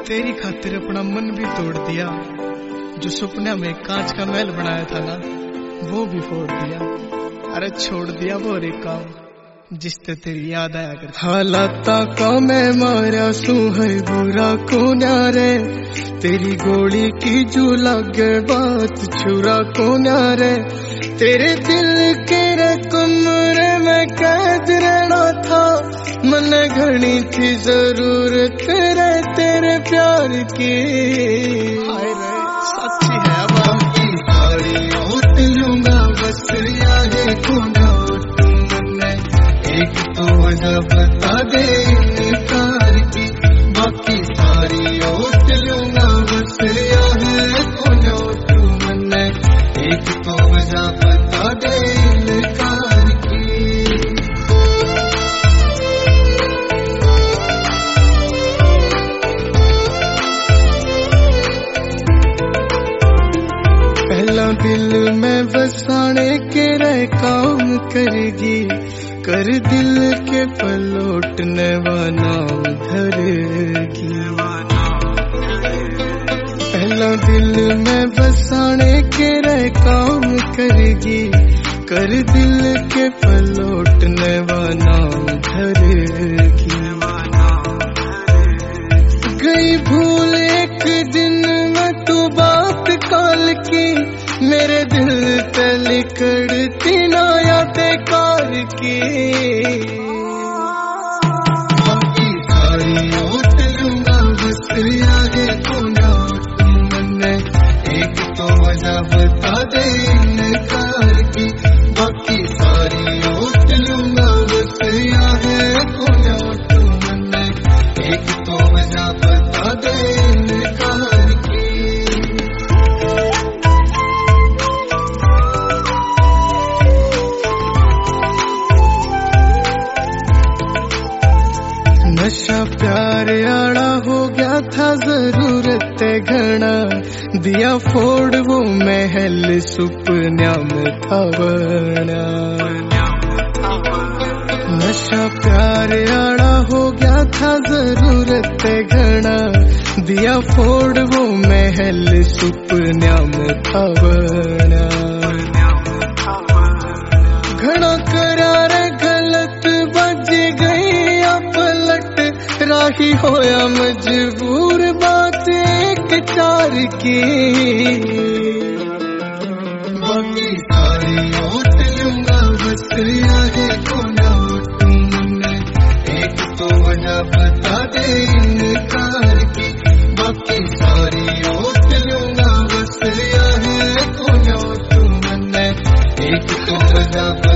तेरी खातिर अपना मन भी तोड़ दिया। जो सपना में कांच का महल बनाया था ना, वो भी फोड़ दिया। अरे छोड़ दिया वो रे काम जिसते तेरी याद आया कर। हालाता का मैं मारा सू है बुरा को न्यारे, तेरी गोली की जो लगे बात छुरा को न्यारे। तेरे दिल के रे कमरे में कैद रहना था, मन घनी थी जरूरत तेरे प्यार की। हाय रे सच्ची है बाकी सारी होत लूंगा बस याद खोना तुमने। एक तो वजह बता दे इनकार की, बाकी सारी होत लूंगा बस याद खोना तुमने। एक तो वजह बता दे इनकार की। पहला दिल में बसाने के रह काम करेगी, कर दिल के पलटने वाला धरेगी। पहला दिल में बसाने के रह काम करेगी, कर दिल के पलटने वाला धरेगी। गई भूल एक दिन में तू बात काल की, मेरे दिल पे लिखड़ती ना यादें कार की। बाकी सारी होत लूंगा बस आगे खोना तुमने। एक तो वजह बता दे इनकार की, बाकी सारी होत लूंगा बस आगे खोना तुमने। एक तो वजह बता दे इनकार की। नशा प्यार आड़ा हो गया था जरूरत घना, दिया फोड़ वो महल सुपन्या में था बना। नशा प्यार आड़ा हो गया था जरूरत घना, दिया फोड़ वो महल सुपन्या में था बना। घना करार गलत बज गई पलट, राही होया मजबूर बात एक चार की। बाकी सारी होत लूंगा बस आगे खोना तुमने। एक तो वजह बता दे इनकार की, बाकी सारी होत लूंगा बस आगे खोना तुमने। एक तो वजह